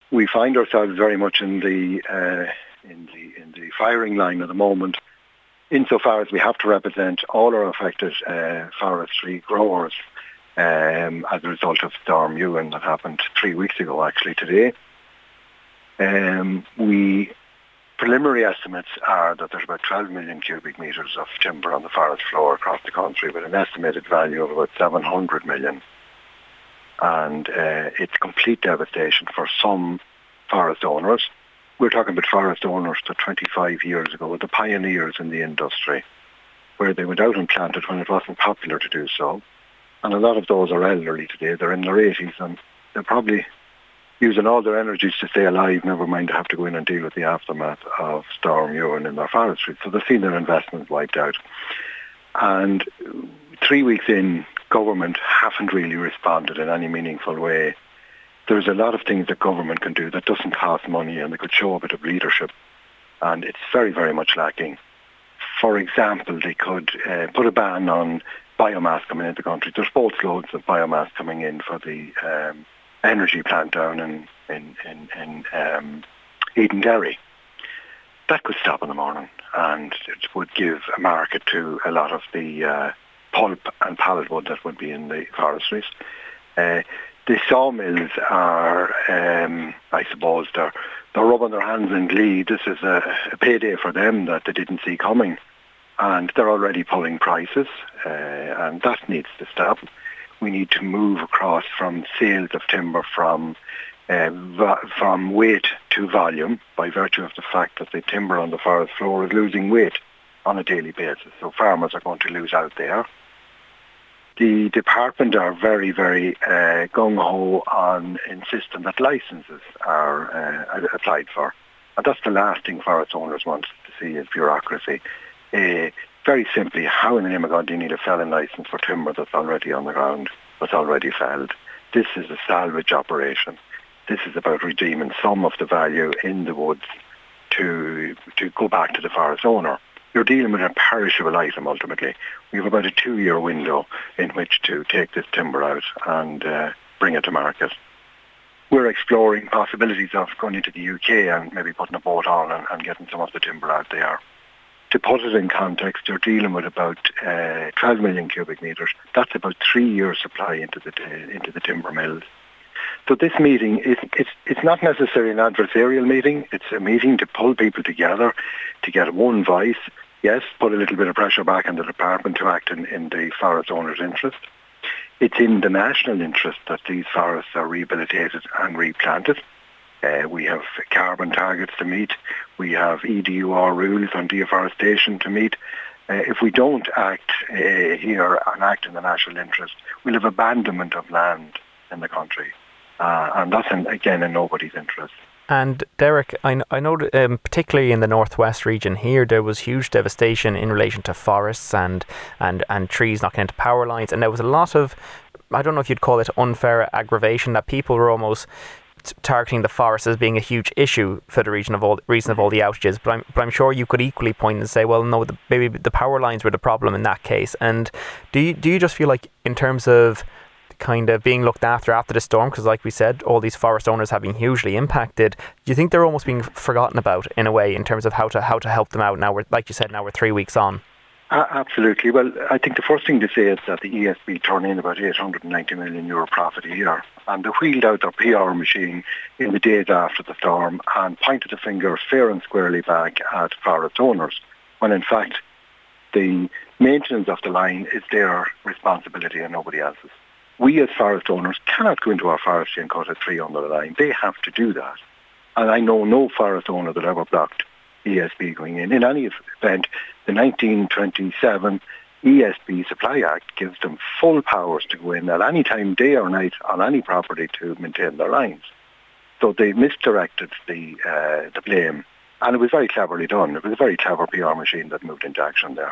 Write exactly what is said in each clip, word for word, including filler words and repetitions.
we find ourselves very much in the uh, in the in the firing line at the moment, insofar as we have to represent all our affected uh, forestry growers um, as a result of Storm Ewan that happened three weeks ago, actually today. Um, we preliminary estimates are that there's about twelve million cubic metres of timber on the forest floor across the country, with an estimated value of about seven hundred million. And uh, it's complete devastation for some forest owners. We're talking about forest owners that twenty-five years ago were the pioneers in the industry, where they went out and planted when it wasn't popular to do so. And a lot of those are elderly today. They're in their eighties, and they're probably using all their energies to stay alive, never mind to have to go in and deal with the aftermath of Storm Ewan in their forestry. So they've seen their investment wiped out. And three weeks in, government haven't really responded in any meaningful way. There's a lot of things that government can do that doesn't cost money, and they could show a bit of leadership, and it's very, very much lacking. For example, they could uh, put a ban on biomass coming into the country. There's boatloads of biomass coming in for the um, energy plant down in in in, in um, Edenderry. That could stop in the morning, and it would give a market to a lot of the uh, pulp and pallet wood that would be in the forestries. Uh, the sawmills are, um, I suppose, they're, they're rubbing their hands in glee. This is a, a payday for them that they didn't see coming. And they're already pulling prices, uh, and that needs to stop. We need to move across from sales of timber from uh, va- from weight to volume, by virtue of the fact that the timber on the forest floor is losing weight on a daily basis. So farmers are going to lose out there. The department are very, very uh, gung-ho on insisting that licences are uh, applied for. And that's the last thing forest owners want to see, is bureaucracy. Uh, very simply, how in the name of God do you need a felling licence for timber that's already on the ground, that's already felled? This is a salvage operation. This is about redeeming some of the value in the woods to to go back to the forest owner. You're dealing with a perishable item ultimately. We have about a two-year window in which to take this timber out and uh, bring it to market. We're exploring possibilities of going into the U K and maybe putting a boat on and, and getting some of the timber out there. To put it in context, you're dealing with about uh, twelve million cubic metres. That's about three years' supply into the t- into the timber mills. So this meeting, is it's, it's not necessarily an adversarial meeting. It's a meeting to pull people together, to get one voice. Yes, put a little bit of pressure back on the department to act in, in the forest owner's interest. It's in the national interest that these forests are rehabilitated and replanted. Uh, we have carbon targets to meet. We have E D U R rules on deforestation to meet. Uh, if we don't act uh, here and act in the national interest, we'll have abandonment of land in the country. Uh, and that's, in, again, in nobody's interest. And Derek, I, I know that, um, particularly in the northwest region here, there was huge devastation in relation to forests and, and, and trees knocking into power lines. And there was a lot of, I don't know if you'd call it unfair aggravation, that people were almost t- targeting the forest as being a huge issue for the reason of all, reason of all the outages. But I'm, but I'm sure you could equally point and say, well, no, the, maybe the power lines were the problem in that case. And do you, do you just feel like, in terms of kind of being looked after after the storm, because like we said, all these forest owners have been hugely impacted, do you think they're almost being forgotten about in a way, in terms of how to how to help them out now? We're, like you said, now we're three weeks on. Uh, absolutely. Well, I think the first thing to say is that the E S B turn in about eight hundred ninety million euro profit a year, and they wheeled out their P R machine in the days after the storm and pointed the finger fair and squarely back at forest owners, when in fact the maintenance of the line is their responsibility and nobody else's. We as forest owners cannot go into our forestry and cut a tree under the line. They have to do that. And I know no forest owner that ever blocked E S B going in. In any event, the nineteen twenty-seven E S B Supply Act gives them full powers to go in at any time, day or night, on any property to maintain their lines. So they misdirected the uh, the blame. And it was very cleverly done. It was a very clever P R machine that moved into action there.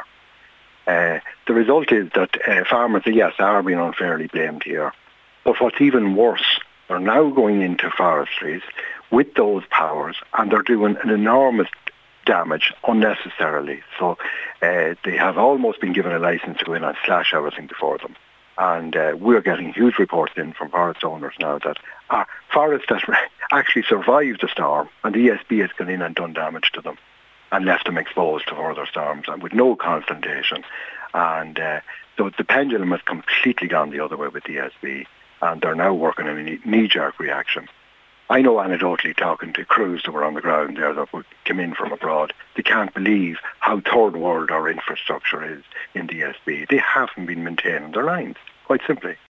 Uh, the result is that uh, farmers, yes, are being unfairly blamed here. But what's even worse, they're now going into forestries with those powers, and they're doing an enormous damage unnecessarily. So uh, they have almost been given a license to go in and slash everything before them. And uh, we're getting huge reports in from forest owners now that are forests that actually survived the storm, and the E S B has gone in and done damage to them and left them exposed to further storms and with no consultation. And uh, so the pendulum has completely gone the other way with the E S B, and they're now working on a knee-jerk reaction. I know anecdotally, talking to crews that were on the ground there that would come in from abroad, they can't believe how third world our infrastructure is in the E S B. They haven't been maintaining their lines, quite simply.